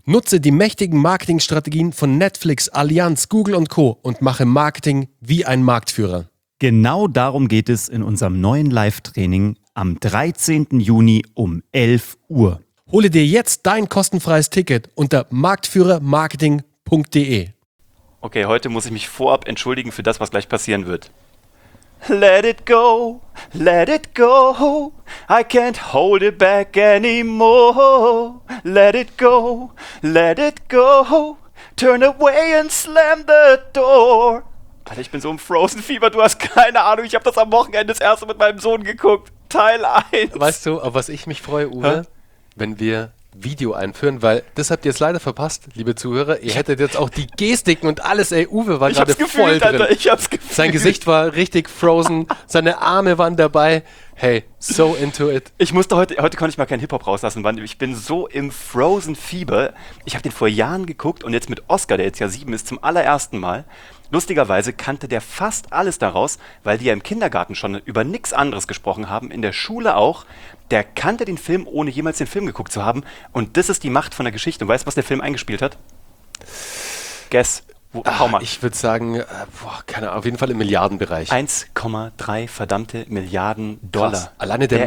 Nutze die mächtigen Marketingstrategien von Netflix, Allianz, Google und Co. und mache Marketing wie ein Marktführer. Genau darum geht es in unserem neuen Live-Training am 13. Juni um 11 Uhr. Hole dir jetzt dein kostenfreies Ticket unter marktführermarketing.de. Okay, heute muss ich mich vorab entschuldigen für das, was gleich passieren wird. Let it go, I can't hold it back anymore. Let it go, turn away and slam the door. Alter, ich bin so im Frozen-Fieber, du hast keine Ahnung, ich habe das am Wochenende das erste mit meinem Sohn geguckt. Teil 1. Weißt du, auf was ich mich freue, Uwe? Wenn wir Video einführen, weil das habt ihr jetzt leider verpasst, liebe Zuhörer. Ihr hättet jetzt auch die Gestiken und alles, ey, Uwe war gerade voll drin. Alter, ich hab's gefühlt. Sein Gesicht war richtig frozen, seine Arme waren dabei. Hey, so into it. Ich musste heute konnte ich mal keinen Hip-Hop rauslassen, weil ich bin so im Frozen-Fieber. Ich habe den vor Jahren geguckt und jetzt mit Oscar, der jetzt ja 7 ist, zum allerersten Mal. Lustigerweise kannte der fast alles daraus, weil die ja im Kindergarten schon über nichts anderes gesprochen haben, in der Schule auch. Der kannte den Film, ohne jemals den Film geguckt zu haben. Und das ist die Macht von der Geschichte. Und weißt du, was der Film eingespielt hat? Guess. Hau mal. Ich würde sagen, keine Ahnung, auf jeden Fall im Milliardenbereich. 1,3 verdammte Milliarden Dollar. Krass. Alleine der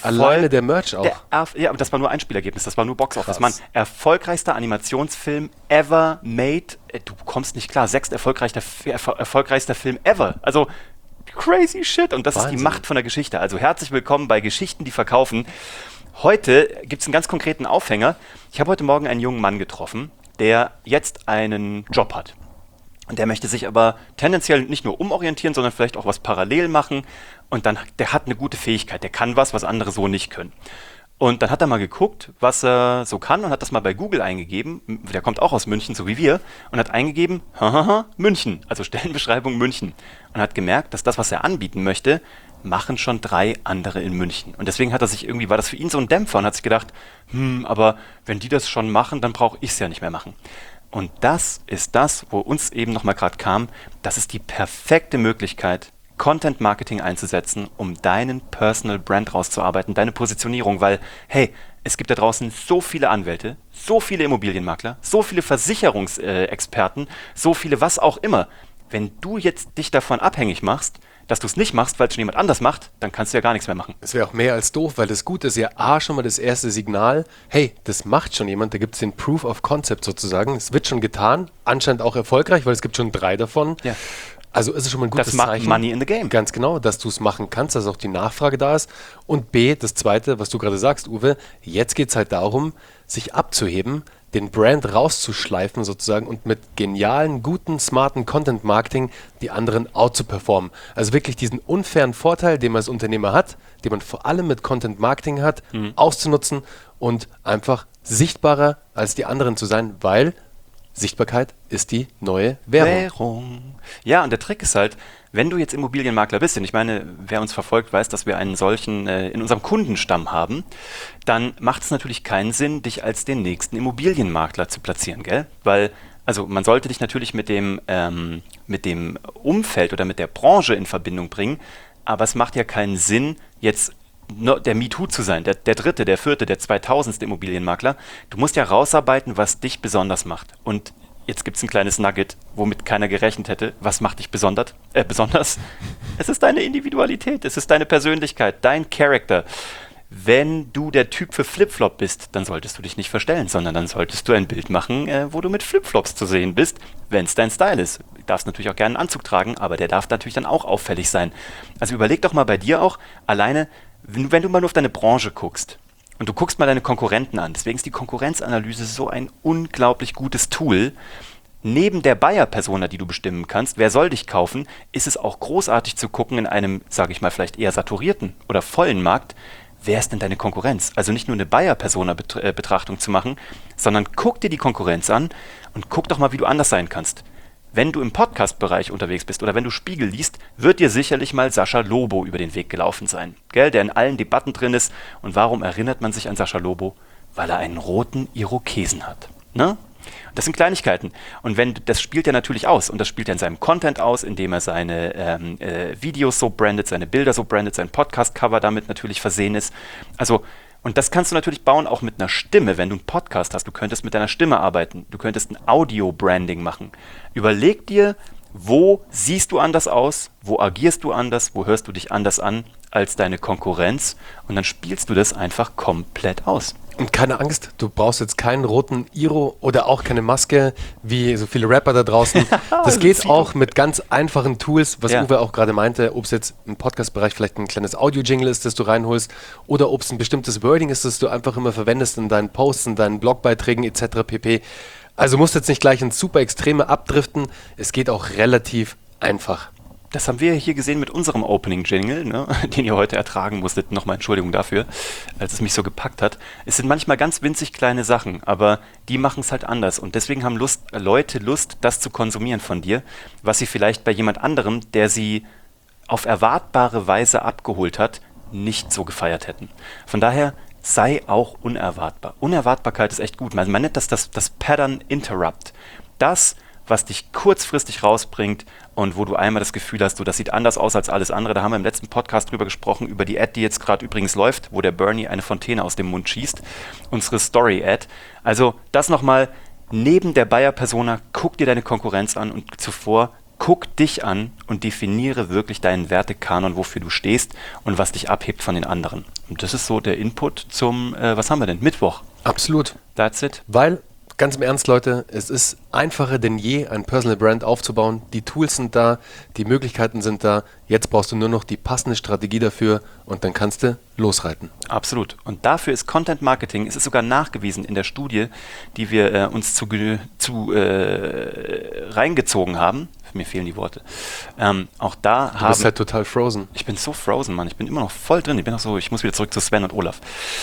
Merch auch. Ja, aber das war nur Einspielergebnis, das war nur Boxoffice. Mann, erfolgreichster Animationsfilm ever made. Du kommst nicht klar, 6. erfolgreichster Film ever. Also, crazy shit. Und das Wahnsinn. Ist die Macht von der Geschichte. Also, herzlich willkommen bei Geschichten, die verkaufen. Heute gibt es einen ganz konkreten Aufhänger. Ich habe heute Morgen einen jungen Mann getroffen, der jetzt einen Job hat. Und der möchte sich aber tendenziell nicht nur umorientieren, sondern vielleicht auch was parallel machen. Und dann, der hat eine gute Fähigkeit, der kann was andere so nicht können. Und dann hat er mal geguckt, was er so kann und hat das mal bei Google eingegeben. Der kommt auch aus München, so wie wir. Und hat eingegeben, München, also Stellenbeschreibung München. Und hat gemerkt, dass das, was er anbieten möchte, machen schon 3 andere in München. Und deswegen war das für ihn so ein Dämpfer und hat sich gedacht, aber wenn die das schon machen, dann brauche ich es ja nicht mehr machen. Und das ist das, wo uns eben nochmal gerade kam, das ist die perfekte Möglichkeit, Content Marketing einzusetzen, um deinen Personal Brand rauszuarbeiten, deine Positionierung, weil, hey, es gibt da draußen so viele Anwälte, so viele Immobilienmakler, so viele Versicherungsexperten, so viele was auch immer. Wenn du jetzt dich davon abhängig machst, dass du es nicht machst, weil es schon jemand anders macht, dann kannst du ja gar nichts mehr machen. Das wäre auch mehr als doof, weil das Gute ist ja schon mal das erste Signal, hey, das macht schon jemand, da gibt es den Proof of Concept sozusagen, es wird schon getan, anscheinend auch erfolgreich, weil es gibt schon 3 davon. Ja. Also ist es schon mal ein gutes Zeichen. Das macht Money in the Game. Ganz genau, dass du es machen kannst, dass auch die Nachfrage da ist. Und B, das Zweite, was du gerade sagst, Uwe, jetzt geht es halt darum, sich abzuheben, den Brand rauszuschleifen sozusagen und mit genialen, guten, smarten Content-Marketing die anderen out zu performen. Also wirklich diesen unfairen Vorteil, den man als Unternehmer hat, den man vor allem mit Content-Marketing hat, auszunutzen und einfach sichtbarer als die anderen zu sein, weil Sichtbarkeit ist die neue Währung. Ja, und der Trick ist halt, wenn du jetzt Immobilienmakler bist, und ich meine, wer uns verfolgt, weiß, dass wir einen solchen in unserem Kundenstamm haben, dann macht es natürlich keinen Sinn, dich als den nächsten Immobilienmakler zu platzieren, gell? Weil, also man sollte dich natürlich mit dem Umfeld oder mit der Branche in Verbindung bringen, aber es macht ja keinen Sinn, jetzt der MeToo zu sein, der 3., der 4., der 2000. Immobilienmakler. Du musst ja rausarbeiten, was dich besonders macht. Und jetzt gibt es ein kleines Nugget, womit keiner gerechnet hätte. Was macht dich besonders? Es ist deine Individualität, es ist deine Persönlichkeit, dein Charakter. Wenn du der Typ für Flipflop bist, dann solltest du dich nicht verstellen, sondern dann solltest du ein Bild machen, wo du mit Flipflops zu sehen bist, wenn es dein Style ist. Du darfst natürlich auch gerne einen Anzug tragen, aber der darf natürlich dann auch auffällig sein. Also überleg doch mal bei dir auch, alleine, wenn du mal nur auf deine Branche guckst und du guckst mal deine Konkurrenten an, deswegen ist die Konkurrenzanalyse so ein unglaublich gutes Tool. Neben der Buyer-Persona, die du bestimmen kannst, wer soll dich kaufen, ist es auch großartig zu gucken in einem, sage ich mal, vielleicht eher saturierten oder vollen Markt, wer ist denn deine Konkurrenz? Also nicht nur eine Buyer-Persona-Betrachtung zu machen, sondern guck dir die Konkurrenz an und guck doch mal, wie du anders sein kannst. Wenn du im Podcast-Bereich unterwegs bist oder wenn du Spiegel liest, wird dir sicherlich mal Sascha Lobo über den Weg gelaufen sein, gell? Der in allen Debatten drin ist. Und warum erinnert man sich an Sascha Lobo? Weil er einen roten Irokesen hat. Ne? Das sind Kleinigkeiten. Und das spielt er natürlich aus. Und das spielt er in seinem Content aus, indem er seine Videos so brandet, seine Bilder so brandet, sein Podcast-Cover damit natürlich versehen ist. Also, Und das kannst du natürlich bauen auch mit einer Stimme, wenn du einen Podcast hast. Du könntest mit deiner Stimme arbeiten. Du könntest ein Audio-Branding machen. Überleg dir, wo siehst du anders aus, wo agierst du anders, wo hörst du dich anders an als deine Konkurrenz und dann spielst du das einfach komplett aus. Und keine Angst, du brauchst jetzt keinen roten Iro oder auch keine Maske, wie so viele Rapper da draußen. Das geht auch mit ganz einfachen Tools, was Uwe auch gerade meinte, ob es jetzt im Podcast-Bereich vielleicht ein kleines Audio-Jingle ist, das du reinholst, oder ob es ein bestimmtes Wording ist, das du einfach immer verwendest in deinen Posts, in deinen Blogbeiträgen etc. pp. Also musst jetzt nicht gleich ins super Extreme abdriften, es geht auch relativ einfach. Das haben wir hier gesehen mit unserem Opening-Jingle, ne, den ihr heute ertragen musstet. Nochmal Entschuldigung dafür, als es mich so gepackt hat. Es sind manchmal ganz winzig kleine Sachen, aber die machen es halt anders. Und deswegen haben Leute Lust, das zu konsumieren von dir, was sie vielleicht bei jemand anderem, der sie auf erwartbare Weise abgeholt hat, nicht so gefeiert hätten. Von daher sei auch unerwartbar. Unerwartbarkeit ist echt gut. Man nennt das Pattern Interrupt. Das, was dich kurzfristig rausbringt und wo du einmal das Gefühl hast, das sieht anders aus als alles andere. Da haben wir im letzten Podcast drüber gesprochen, über die Ad, die jetzt gerade übrigens läuft, wo der Bernie eine Fontäne aus dem Mund schießt. Unsere Story-Ad. Also das nochmal, neben der Buyer-Persona, guck dir deine Konkurrenz an und zuvor guck dich an und definiere wirklich deinen Wertekanon, wofür du stehst und was dich abhebt von den anderen. Und das ist so der Input zum, was haben wir denn? Mittwoch. Absolut. That's it. Weil, ganz im Ernst, Leute, es ist einfacher denn je, ein Personal Brand aufzubauen. Die Tools sind da, die Möglichkeiten sind da. Jetzt brauchst du nur noch die passende Strategie dafür und dann kannst du losreiten. Absolut. Und dafür ist Content Marketing, es ist sogar nachgewiesen in der Studie, die wir uns reingezogen haben. Mir fehlen die Worte. Auch da Du bist halt total frozen. Ich bin so frozen, Mann. Ich bin immer noch voll drin. Ich muss wieder zurück zu Sven und Olaf.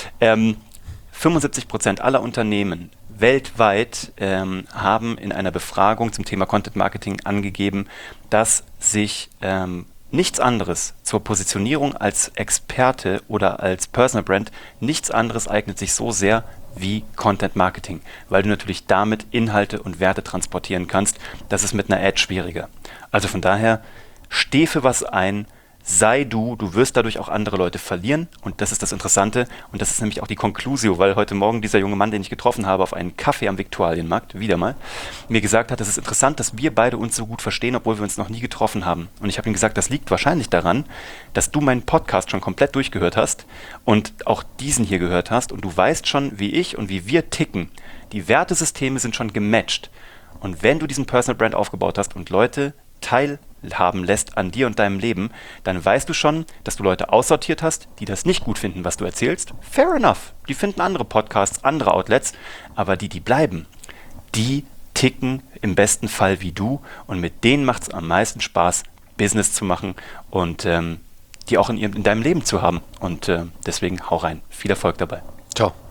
75% aller Unternehmen weltweit haben in einer Befragung zum Thema Content Marketing angegeben, dass sich nichts anderes zur Positionierung als Experte oder als Personal Brand, nichts anderes eignet sich so sehr wie Content Marketing, weil du natürlich damit Inhalte und Werte transportieren kannst. Das ist mit einer Ad schwieriger. Also von daher, steh für was ein, sei du wirst dadurch auch andere Leute verlieren und das ist das Interessante und das ist nämlich auch die Conclusio, weil heute Morgen dieser junge Mann, den ich getroffen habe auf einen Kaffee am Viktualienmarkt, wieder mal, mir gesagt hat, es ist interessant, dass wir beide uns so gut verstehen, obwohl wir uns noch nie getroffen haben. Und ich habe ihm gesagt, das liegt wahrscheinlich daran, dass du meinen Podcast schon komplett durchgehört hast und auch diesen hier gehört hast und du weißt schon, wie ich und wie wir ticken. Die Wertesysteme sind schon gematcht und wenn du diesen Personal Brand aufgebaut hast und Leute teilhaben lässt an dir und deinem Leben, dann weißt du schon, dass du Leute aussortiert hast, die das nicht gut finden, was du erzählst. Fair enough. Die finden andere Podcasts, andere Outlets, aber die bleiben, die ticken im besten Fall wie du und mit denen macht es am meisten Spaß, Business zu machen und die auch in deinem Leben zu haben. Und deswegen hau rein. Viel Erfolg dabei. Ciao.